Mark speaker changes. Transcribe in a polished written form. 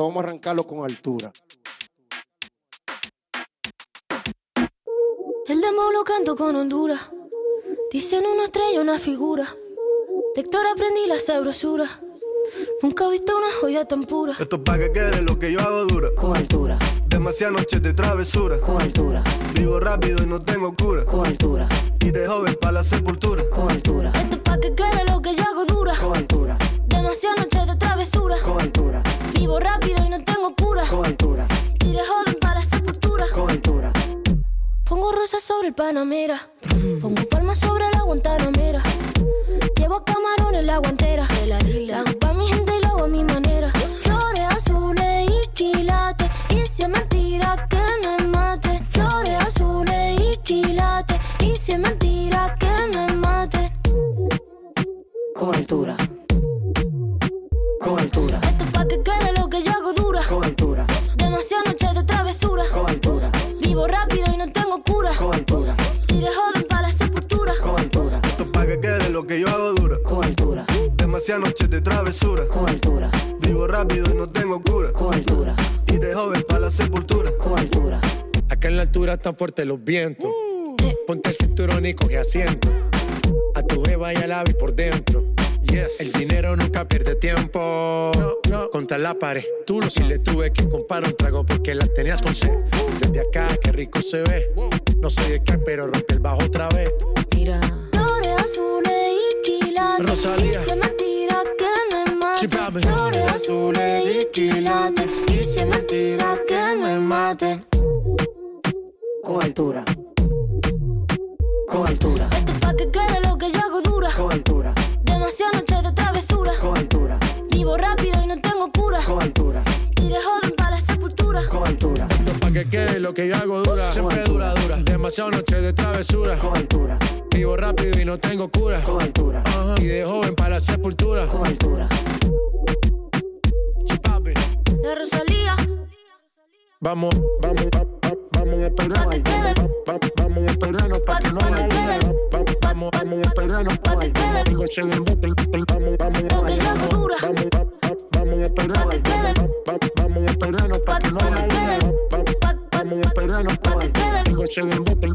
Speaker 1: esto vamos a arrancarlo con altura.
Speaker 2: El demo lo canto con Honduras. Dicen una estrella, una figura. De Héctor aprendí la sabrosura. Nunca he visto una joya tan pura.
Speaker 3: Esto es pa' que quede lo que yo hago dura.
Speaker 4: Con altura.
Speaker 3: Demasiadas noches de travesura.
Speaker 4: Con altura.
Speaker 3: Vivo rápido y no tengo cura.
Speaker 4: Con altura.
Speaker 3: Y de joven pa' la sepultura.
Speaker 4: Con altura.
Speaker 2: Esto es pa' que quede lo que yo hago dura.
Speaker 4: Con altura.
Speaker 2: Demasiadas noches de travesura.
Speaker 4: Con altura.
Speaker 2: Vivo rápido y no tengo cura.
Speaker 4: Con altura.
Speaker 2: Y de joven para la sepultura.
Speaker 4: Con altura.
Speaker 2: Pongo rosas sobre el Panamera. Pongo palmas sobre la Guantanamera. Llevo camarones en la guantera. La hago pa' mi gente y lo hago a mi manera. Flores azules y quilates. Y si es mentira que me mate. Flores azules y quilates. Y si es mentira que me mate.
Speaker 4: Con altura. Con altura.
Speaker 2: Esto es pa' que quede lo que yo hago dura.
Speaker 4: Con altura.
Speaker 2: Demasiadas noches de travesura.
Speaker 4: Con altura.
Speaker 2: Vivo rápido y no tengo cura.
Speaker 4: Con altura.
Speaker 2: Y de joven para la sepultura.
Speaker 4: Con altura.
Speaker 3: Esto es pa' que quede lo que yo hago dura.
Speaker 4: Con altura.
Speaker 3: Demasiadas noches de travesura.
Speaker 4: Con altura.
Speaker 3: Vivo rápido y no tengo cura.
Speaker 4: Con altura.
Speaker 3: Y de joven pa' la sepultura.
Speaker 4: Con altura.
Speaker 5: Acá en la altura están fuertes los vientos. Ponte el cinturón y coge asiento. A tu jeva y al ave por dentro. Yes. El dinero nunca pierde tiempo. No. Contra la pared. Tú lo si le tuve que comprar un trago porque las tenías con sed. Desde acá, qué rico se ve. No sé de qué, pero rompe el bajo otra vez.
Speaker 2: Mira. Flores azules y quilates.
Speaker 5: Rosalía.
Speaker 2: Y si es mentira que me mate.
Speaker 5: Chipabe.
Speaker 2: Flores azules y quilates. Y si es mentira que me mate.
Speaker 4: Con altura. Con altura.
Speaker 2: Esto es pa' que quede lo que yo hago dura.
Speaker 4: Con altura.
Speaker 2: Demasiadas noches de travesura.
Speaker 4: Con altura.
Speaker 2: Vivo rápido y no tengo cura.
Speaker 4: Con altura.
Speaker 2: Y de joven para la sepultura.
Speaker 4: Con altura.
Speaker 5: Esto es pa' que quede lo que yo hago dura. Siempre dura. Demasiadas noches de travesura.
Speaker 4: Con altura.
Speaker 5: Vivo rápido y no tengo cura.
Speaker 4: Con altura.
Speaker 5: Y de joven para la sepultura.
Speaker 4: Con altura.
Speaker 5: Chipabe.
Speaker 2: La Rosalía.
Speaker 5: Vamos a esperarnos. Vamos a esperarnos pa' que no vaya. Vamos a esperarnos pa' que quede. Digo, se embote.
Speaker 2: Lo que yo hago dura.
Speaker 5: Vamos a esperarnos. Vamos a esperarnos pa' que no vaya. Vamos a esperarnos pa' que quede. Digo, se embote.